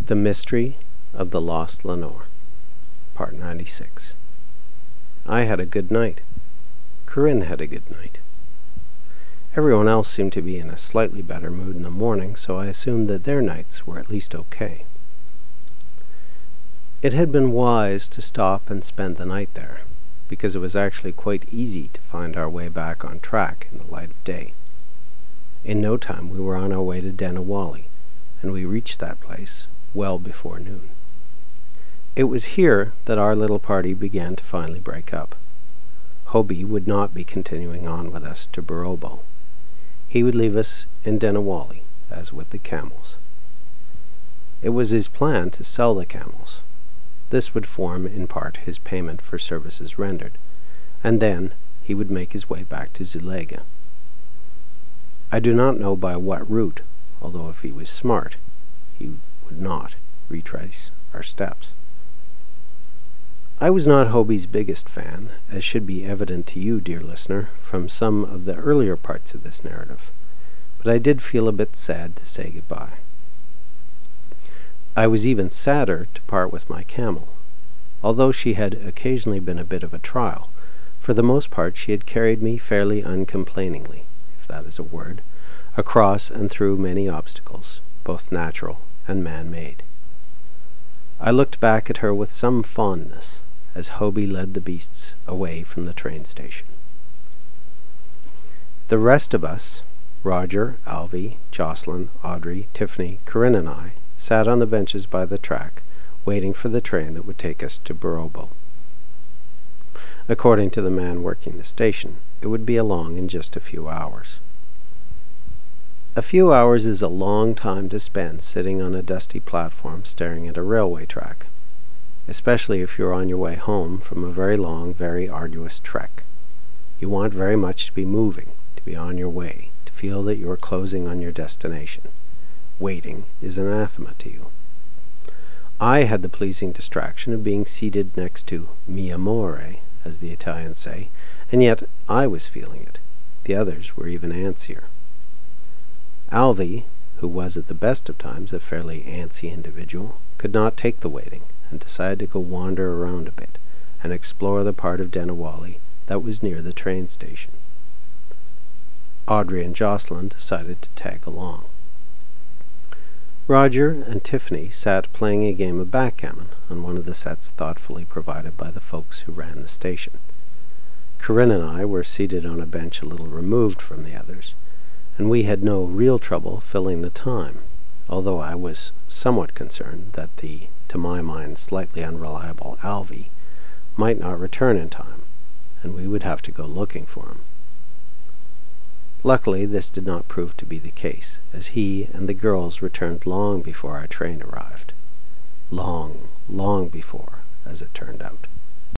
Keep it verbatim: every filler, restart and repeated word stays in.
The Mystery of the Lost Lenore, Part ninety-six. I had a good night. Corinne had a good night. Everyone else seemed to be in a slightly better mood in the morning, so I assumed that their nights were at least okay. It had been wise to stop and spend the night there, because it was actually quite easy to find our way back on track in the light of day. In no time we were on our way to Denawali, and we reached that place well before noon. It was here that our little party began to finally break up. Hobie would not be continuing on with us to Barobo. He would leave us in Denawali, as with the camels. It was his plan to sell the camels. This would form in part his payment for services rendered, and then he would make his way back to Zulega. I do not know by what route, although if he was smart, he would not retrace our steps. I was not Hobie's biggest fan, as should be evident to you, dear listener, from some of the earlier parts of this narrative, but I did feel a bit sad to say goodbye. I was even sadder to part with my camel. Although she had occasionally been a bit of a trial, for the most part she had carried me fairly uncomplainingly, if that is a word, across and through many obstacles, both natural and man-made. I looked back at her with some fondness as Hobie led the beasts away from the train station. The rest of us, Roger, Alvy, Jocelyn, Audrey, Tiffany, Corinne, and I, sat on the benches by the track, waiting for the train that would take us to Barobo. According to the man working the station, it would be along in just a few hours. A few hours is a long time to spend sitting on a dusty platform staring at a railway track, especially if you're on your way home from a very long, very arduous trek. You want very much to be moving, to be on your way, to feel that you are closing on your destination. Waiting is anathema to you. I had the pleasing distraction of being seated next to mi amore, as the Italians say, and yet I was feeling it. The others were even antsier. Alvy, who was at the best of times a fairly antsy individual, could not take the waiting, and decided to go wander around a bit, and explore the part of Denawali that was near the train station. Audrey and Jocelyn decided to tag along. Roger and Tiffany sat playing a game of backgammon on one of the sets thoughtfully provided by the folks who ran the station. Corinne and I were seated on a bench a little removed from the others, and we had no real trouble filling the time, although I was somewhat concerned that the, to my mind, slightly unreliable Alvy might not return in time, and we would have to go looking for him. Luckily, this did not prove to be the case, as he and the girls returned long before our train arrived. Long, long before, as it turned out.